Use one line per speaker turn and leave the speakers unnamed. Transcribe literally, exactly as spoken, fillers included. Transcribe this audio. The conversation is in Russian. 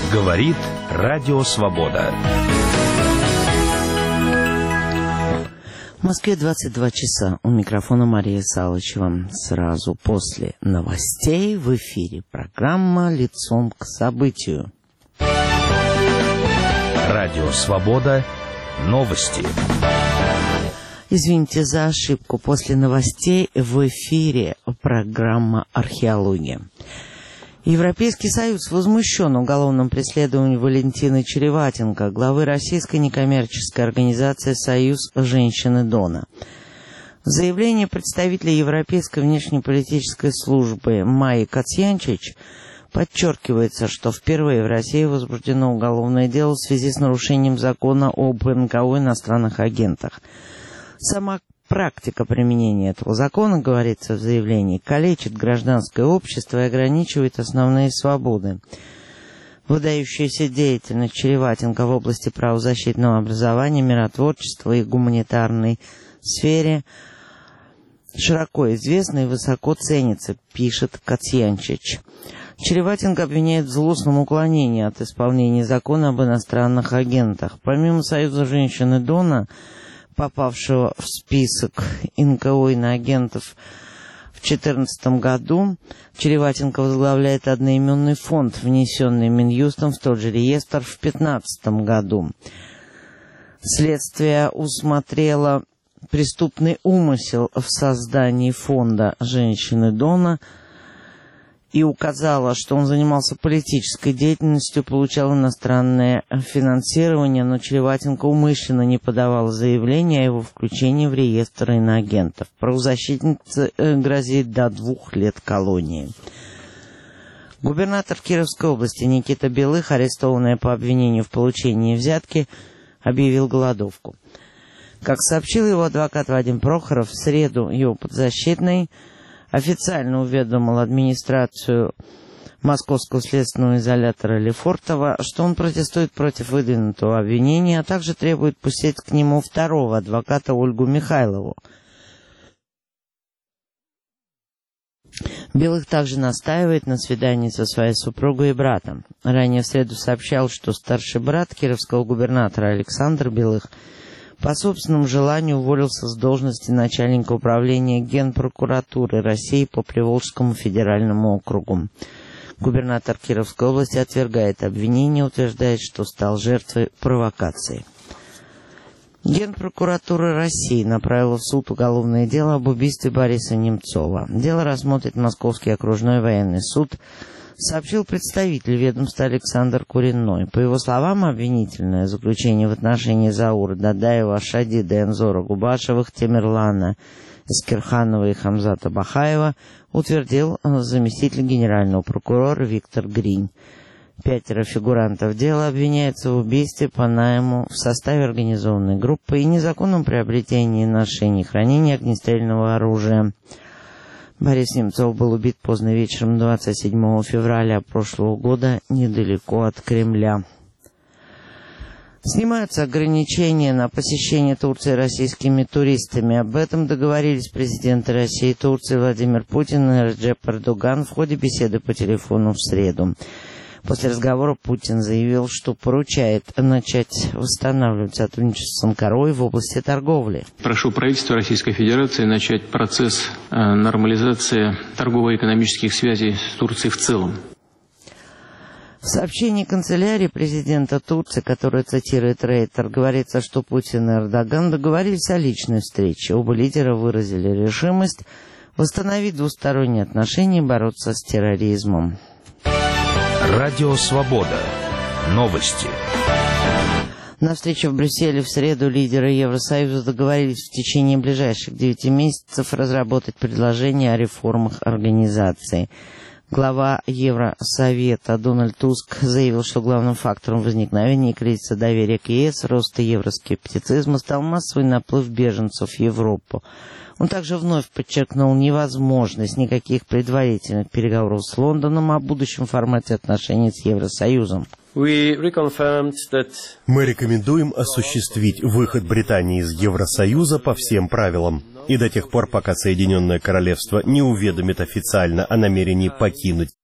Говорит Радио Свобода.
В Москве двадцать два часа. У микрофона Мария Салычева. Сразу после новостей в эфире программа «Лицом к событию».
Радио Свобода. Новости.
Извините за ошибку. После новостей в эфире программа «Археология». Европейский Союз возмущен уголовным преследованием Валентины Череватенко, главы российской некоммерческой организации «Союз женщины Дона». В заявлении представителя Европейской внешнеполитической службы Майи Кацьянчич подчеркивается, что впервые в России возбуждено уголовное дело в связи с нарушением закона об эн ка о иностранных агентах. Сама практика применения этого закона, говорится в заявлении, калечит гражданское общество и ограничивает основные свободы. Выдающаяся деятельность Череватенко в области правозащитного образования, миротворчества и гуманитарной сфере широко известна и высоко ценится, пишет Кацьянчич. Череватенко обвиняет в злостном уклонении от исполнения закона об иностранных агентах. Помимо Союза женщины Дона, попавшего в список эн ка о иноагентов в две тысячи четырнадцатом году, Череватенко возглавляет одноименный фонд, внесенный Минюстом в тот же реестр в две тысячи пятнадцатом году. Следствие усмотрело преступный умысел в создании фонда «Женщины Дона» и указала, что он занимался политической деятельностью, получал иностранное финансирование, но Череватенко умышленно не подавала заявление о его включении в реестр иноагентов. Правозащитнице грозит до двух лет колонии. Губернатор Кировской области Никита Белых, арестованный по обвинению в получении взятки, объявил голодовку. Как сообщил его адвокат Вадим Прохоров, в среду его подзащитный официально уведомил администрацию Московского следственного изолятора Лефортово, что он протестует против выдвинутого обвинения, а также требует пустить к нему второго адвоката Ольгу Михайлову. Белых также настаивает на свидании со своей супругой и братом. Ранее в среду сообщал, что старший брат кировского губернатора Александр Белых по собственному желанию уволился с должности начальника управления Генпрокуратуры России по Приволжскому федеральному округу. Губернатор Кировской области отвергает обвинение, утверждает, что стал жертвой провокации. Генпрокуратура России направила в суд уголовное дело об убийстве Бориса Немцова. Дело рассмотрит Московский окружной военный суд, сообщил представитель ведомства Александр Куриной. По его словам, обвинительное заключение в отношении Заура Дадаева, Шадида Энзора Губашевых, Темирлана Искерханова и Хамзата Бахаева утвердил заместитель генерального прокурора Виктор Гринь. Пятеро фигурантов дела обвиняются в убийстве по найму в составе организованной группы и незаконном приобретении, ношении и хранении огнестрельного оружия. Борис Немцов был убит поздно вечером двадцать седьмого февраля прошлого года недалеко от Кремля. Снимаются ограничения на посещение Турции российскими туристами. Об этом договорились президенты России и Турции Владимир Путин и Реджеп Эрдоган в ходе беседы по телефону в среду. После разговора Путин заявил, что поручает начать восстанавливать сотрудничество с Анкарой в области торговли.
Прошу правительство Российской Федерации начать процесс э, нормализации торгово-экономических связей с Турцией в целом.
В сообщении канцелярии президента Турции, которое цитирует Рейтер, говорится, что Путин и Эрдоган договорились о личной встрече. Оба лидера выразили решимость восстановить двусторонние отношения и бороться с терроризмом.
Радио Свобода. Новости.
На встрече в Брюсселе в среду лидеры Евросоюза договорились в течение ближайших девяти месяцев разработать предложение о реформах организации. Глава Евросовета Дональд Туск заявил, что главным фактором возникновения кризиса доверия к е эс, роста евроскептицизма стал массовый наплыв беженцев в Европу. Он также вновь подчеркнул невозможность никаких предварительных переговоров с Лондоном о будущем формате отношений с Евросоюзом.
Мы рекомендуем осуществить выход Британии из Евросоюза по всем правилам. И до тех пор, пока Соединенное Королевство не уведомит официально о намерении покинуть